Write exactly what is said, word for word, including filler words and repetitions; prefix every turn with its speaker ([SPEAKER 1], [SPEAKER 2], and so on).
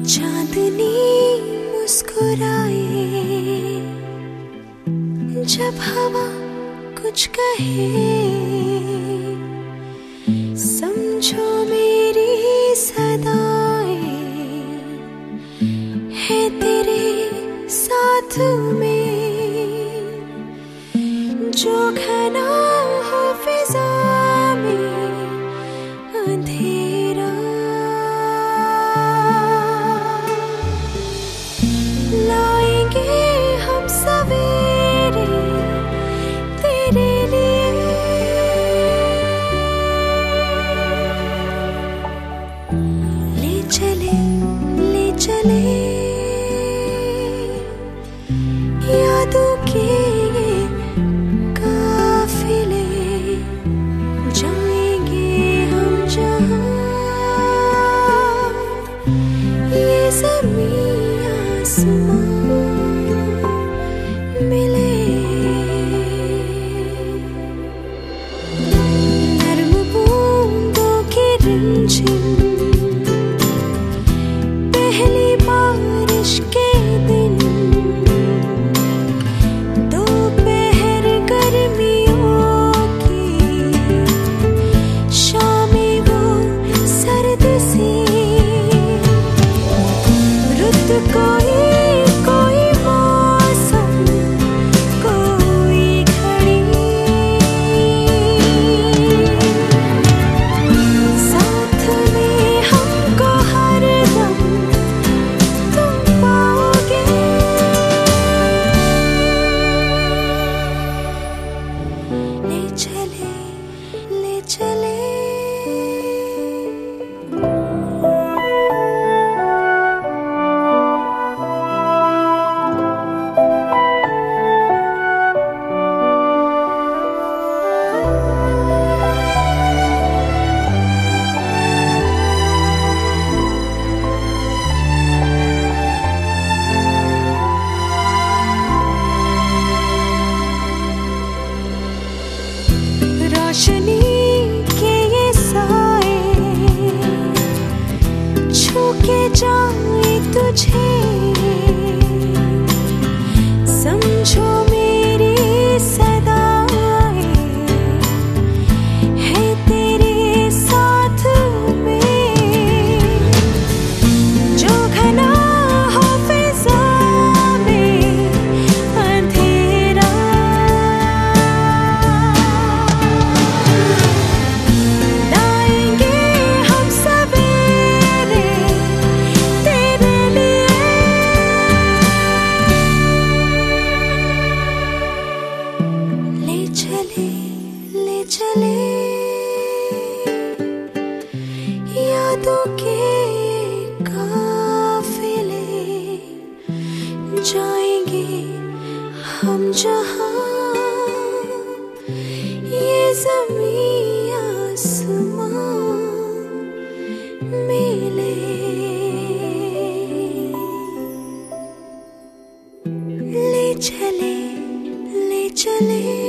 [SPEAKER 1] चांदनी मुस्कुराए जब हवा कुछ कहे, समझो मेरी सदाएं है तेरे साथ में, जो घना हो फिजा में अंधेरा, लाएंगे हम सवेरे तेरे लिए, ले चले ले चले यादों के काफिले, जाएंगे हम जहां ये ज़मीं आसमां मिले। नर्म बूंदों की रिमझिम पहली बारिश के दिन, दोपहर गर्मियों की शामें वो सर्द सी, रुत कोई कोई मौसम कोई घड़ी, साथ में हमको हरदम तुम पाओगे। ले चले ले चले रोशनी के ये साए छू के जाए तुझे, समझो मेरी सदाएं है तेरे साथ में, जो घना हो फिजा में अंधेरा, लाएंगे हम सवेरे तेरे लिए, ले चले ले चले यादों के काफिले, जाएंगे हम जहां ये ज़मीं आसमां मिले। ले चले ले चले